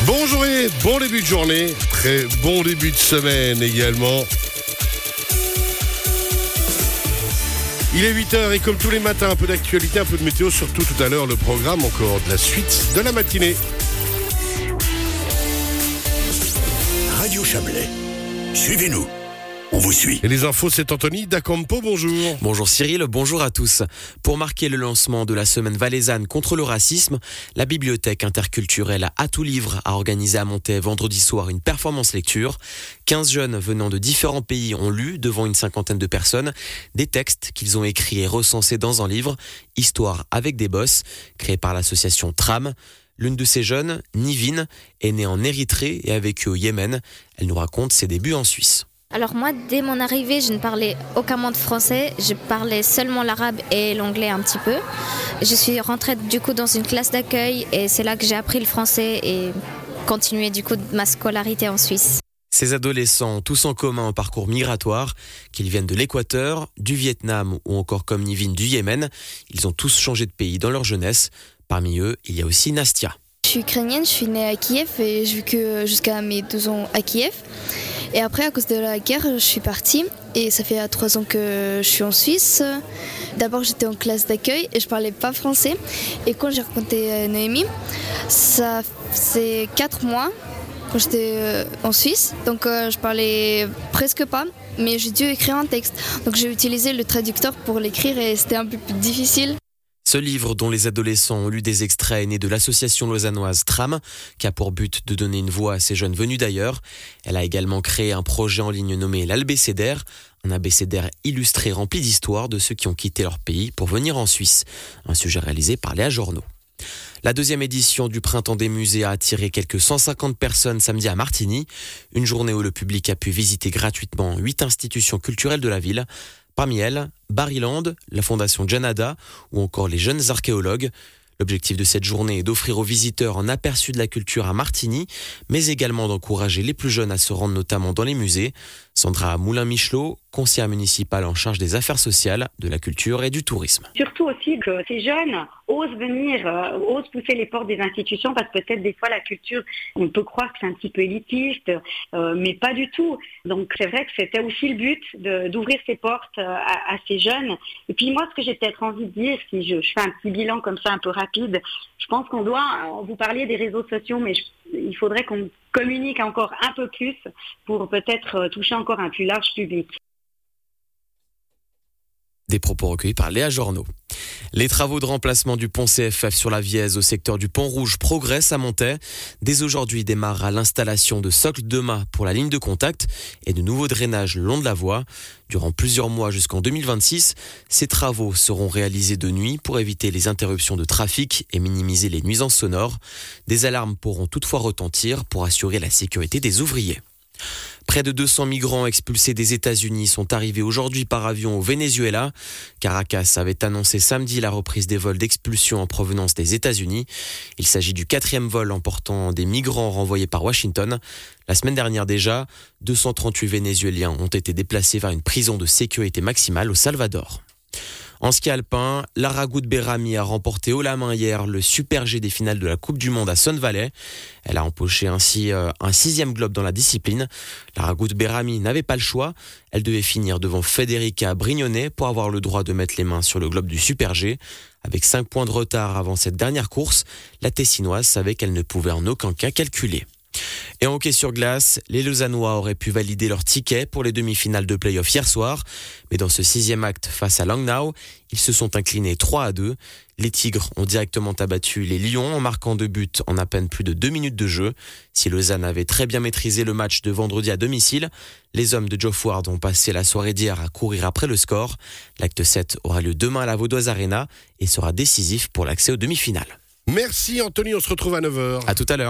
Bonjour et bon début de journée, très bon début de semaine également. Il est 8h et comme tous les matins, un peu d'actualité, un peu de météo, surtout tout à l'heure le programme encore de la suite de la matinée. Radio Chablais, suivez-nous, on vous suit. Et les infos, c'est Anthony Dacampo, bonjour. Bonjour Cyril, bonjour à tous. Pour marquer le lancement de la semaine valaisanne contre le racisme, la bibliothèque interculturelle À Tout Livre a organisé à Montaix vendredi soir une performance lecture. 15 jeunes venant de différents pays ont lu, devant une cinquantaine de personnes, des textes qu'ils ont écrits et recensés dans un livre, Histoire avec des bosses, créé par l'association Tram. L'une de ces jeunes, Nivine, est née en Érythrée et a vécu au Yémen. Elle nous raconte ses débuts en Suisse. Alors moi, dès mon arrivée, je ne parlais aucun mot de français. Je parlais seulement l'arabe et l'anglais un petit peu. Je suis rentrée du coup dans une classe d'accueil et c'est là que j'ai appris le français et continué du coup ma scolarité en Suisse. Ces adolescents ont tous en commun un parcours migratoire, qu'ils viennent de l'Équateur, du Vietnam ou encore comme Nivine du Yémen. Ils ont tous changé de pays dans leur jeunesse. Parmi eux, il y a aussi Nastia. Je suis ukrainienne, je suis née à Kiev et j'ai vécu jusqu'à mes 2 ans à Kiev. Et après, à cause de la guerre, je suis partie et ça fait 3 ans que je suis en Suisse. D'abord, j'étais en classe d'accueil et je parlais pas français. Et quand j'ai rencontré Noémie, ça faisait 4 mois quand j'étais en Suisse. Donc, je parlais presque pas, mais j'ai dû écrire un texte. Donc, j'ai utilisé le traducteur pour l'écrire et c'était un peu plus difficile. Ce livre, dont les adolescents ont lu des extraits, est né de l'association lausannoise Tram, qui a pour but de donner une voix à ces jeunes venus d'ailleurs. Elle a également créé un projet en ligne nommé l'Abécédaire, un abécédaire illustré rempli d'histoires de ceux qui ont quitté leur pays pour venir en Suisse. Un sujet réalisé par Léa Journeau. La 2e édition du Printemps des musées a attiré quelques 150 personnes samedi à Martigny. Une journée où le public a pu visiter gratuitement 8 institutions culturelles de la ville. Parmi elles, Barryland, la fondation Janada ou encore les jeunes archéologues. L'objectif de cette journée est d'offrir aux visiteurs un aperçu de la culture à Martigny, mais également d'encourager les plus jeunes à se rendre notamment dans les musées. Sandra Moulin-Michelot, conseillère municipale en charge des affaires sociales, de la culture et du tourisme. Surtout aussi que ces jeunes osent venir, osent pousser les portes des institutions parce que peut-être des fois la culture, on peut croire que c'est un petit peu élitiste, mais pas du tout. Donc c'est vrai que c'était aussi le but d'ouvrir ces portes à ces jeunes. Et puis moi, ce que j'ai peut-être envie de dire, si je fais un petit bilan comme ça un peu rapide, je pense qu'on doit, vous parliez des réseaux sociaux, mais il faudrait qu'on communique encore un peu plus pour peut-être toucher encore un plus large public. Des propos recueillis par Léa Journeau. Les travaux de remplacement du pont CFF sur la Vièze au secteur du Pont Rouge progressent à Montaix. Dès aujourd'hui démarre l'installation de socles de mât pour la ligne de contact et de nouveaux drainages le long de la voie. Durant plusieurs mois jusqu'en 2026, ces travaux seront réalisés de nuit pour éviter les interruptions de trafic et minimiser les nuisances sonores. Des alarmes pourront toutefois retentir pour assurer la sécurité des ouvriers. Près de 200 migrants expulsés des États-Unis sont arrivés aujourd'hui par avion au Venezuela. Caracas avait annoncé samedi la reprise des vols d'expulsion en provenance des États-Unis. Il s'agit du 4e vol emportant des migrants renvoyés par Washington. La semaine dernière déjà, 238 Vénézuéliens ont été déplacés vers une prison de sécurité maximale au Salvador. En ski alpin, Lara Goude-Berami a remporté haut la main hier le Super G des finales de la Coupe du Monde à Sun Valley. Elle a empoché ainsi un 6e globe dans la discipline. Lara Goude-Berami n'avait pas le choix. Elle devait finir devant Federica Brignone pour avoir le droit de mettre les mains sur le globe du Super G. Avec 5 points de retard avant cette dernière course, la Tessinoise savait qu'elle ne pouvait en aucun cas calculer. Et en hockey sur glace, les Lausannois auraient pu valider leur ticket pour les demi-finales de play-off hier soir. Mais dans ce 6e acte face à Langnau, ils se sont inclinés 3-2. Les Tigres ont directement abattu les Lions en marquant 2 buts en à peine plus de 2 minutes de jeu. Si Lausanne avait très bien maîtrisé le match de vendredi à domicile, les hommes de Geoff Ward ont passé la soirée d'hier à courir après le score. L'acte 7 aura lieu demain à la Vaudoise Arena et sera décisif pour l'accès aux demi-finales. Merci Anthony, on se retrouve à 9h. À tout à l'heure.